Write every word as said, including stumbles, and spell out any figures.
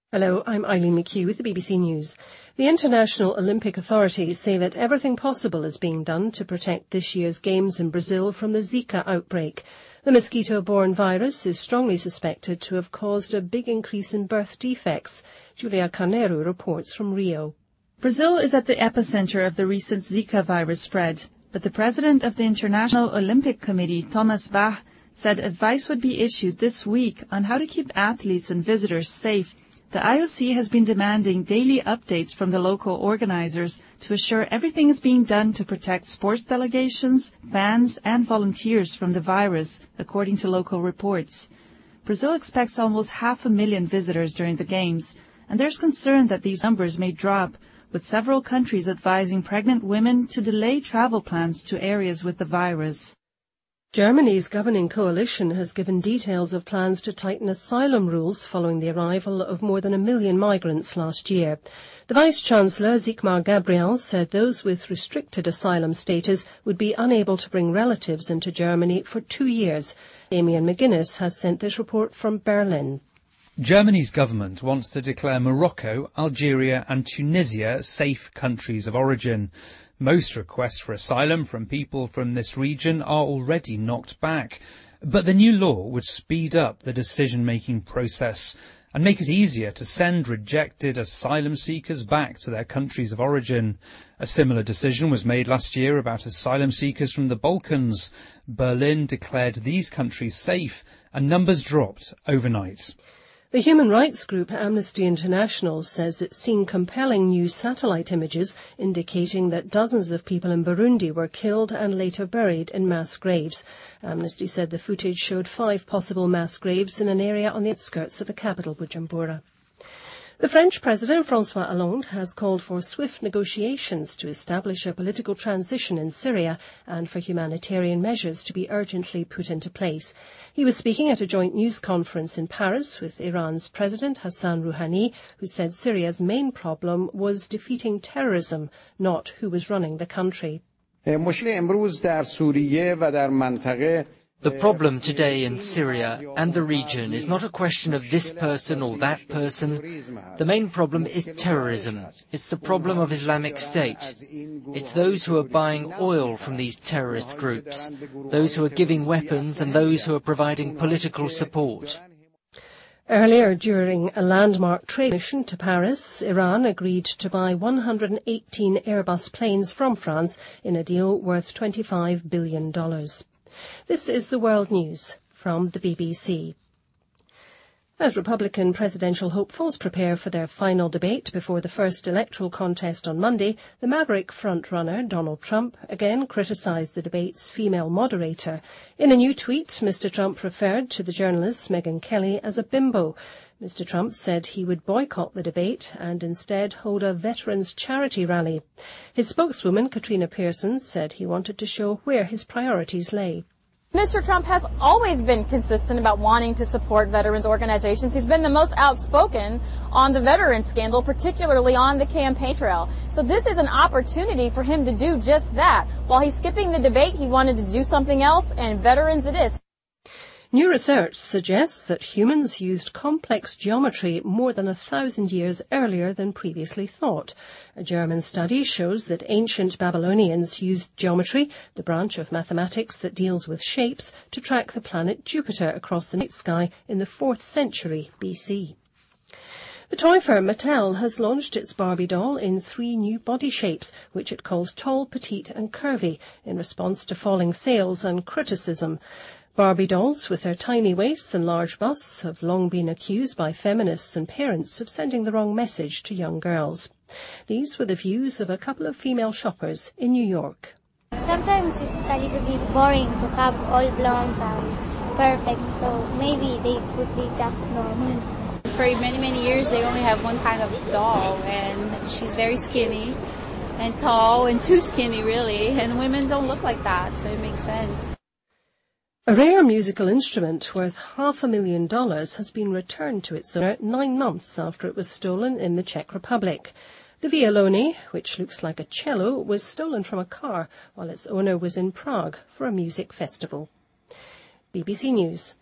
Hello, I'm Eileen McHugh with the B B C News. The International Olympic authorities say that everything possible is being done to protect this year's Games in Brazil from the Zika outbreak. The mosquito-borne virus is strongly suspected to have caused a big increase in birth defects. Julia Carneiro reports from Rio. Brazil is at the epicenter of the recent Zika virus spread, but the president of the International Olympic Committee, Thomas Bach, said advice would be issued this week on how to keep athletes and visitors safe. The I O C has been demanding daily updates from the local organizers to assure everything is being done to protect sports delegations, fans, and volunteers from the virus, according to local reports. Brazil expects almost half a million visitors during the Games, and there's concern that these numbers may drop, with several countries advising pregnant women to delay travel plans to areas with the virus. Germany's governing coalition has given details of plans to tighten asylum rules following the arrival of more than a million migrants last year. The Vice-Chancellor, Sigmar Gabriel, said those with restricted asylum status would be unable to bring relatives into Germany for two years. Damian McGuinness has sent this report from Berlin. Germany's government wants to declare Morocco, Algeria and Tunisia safe countries of origin. Most requests for asylum from people from this region are already knocked back, but the new law would speed up the decision-making process and make it easier to send rejected asylum seekers back to their countries of origin. A similar decision was made last year about asylum seekers from the Balkans. Berlin declared these countries safe and numbers dropped overnight. The human rights group Amnesty International says it's seen compelling new satellite images indicating that dozens of people in Burundi were killed and later buried in mass graves. Amnesty said the footage showed five possible mass graves in an area on the outskirts of the capital, Bujumbura. The French President François Hollande has called for swift negotiations to establish a political transition in Syria and for humanitarian measures to be urgently put into place. He was speaking at a joint news conference in Paris with Iran's President Hassan Rouhani, who said Syria's main problem was defeating terrorism, not who was running the country. The problem today in Syria and the region is not a question of this person or that person. The main problem is terrorism. It's the problem of Islamic State. It's those who are buying oil from these terrorist groups, those who are giving weapons and those who are providing political support. Earlier, during a landmark trade mission to Paris, Iran agreed to buy one hundred eighteen Airbus planes from France in a deal worth twenty-five billion dollars. This is the World News from the B B C. As Republican presidential hopefuls prepare for their final debate before the first electoral contest on Monday, the Maverick frontrunner, Donald Trump, again criticised the debate's female moderator. In a new tweet, Mister Trump referred to the journalist Megyn Kelly as a bimbo. Mister Trump said he would boycott the debate and instead hold a veterans charity rally. His spokeswoman, Katrina Pearson, said he wanted to show where his priorities lay. Mister Trump has always been consistent about wanting to support veterans organizations. He's been the most outspoken on the veterans scandal, particularly on the campaign trail. So this is an opportunity for him to do just that. While he's skipping the debate, he wanted to do something else, and veterans it is. New research suggests that humans used complex geometry more than a thousand years earlier than previously thought. A German study shows that ancient Babylonians used geometry, the branch of mathematics that deals with shapes, to track the planet Jupiter across the night sky in the fourth century B C. The toy firm Mattel has launched its Barbie doll in three new body shapes, which it calls tall, petite and curvy, in response to falling sales and criticism. Barbie dolls, with their tiny waists and large busts, have long been accused by feminists and parents of sending the wrong message to young girls. These were the views of a couple of female shoppers in New York. Sometimes it's a little bit boring to have all blondes and perfect, so maybe they could be just normal. For many, many years, they only have one kind of doll, and she's very skinny and tall and too skinny, really, and women don't look like that, so it makes sense. A rare musical instrument worth half a million dollars has been returned to its owner nine months after it was stolen in the Czech Republic. The violone, which looks like a cello, was stolen from a car while its owner was in Prague for a music festival. B B C News.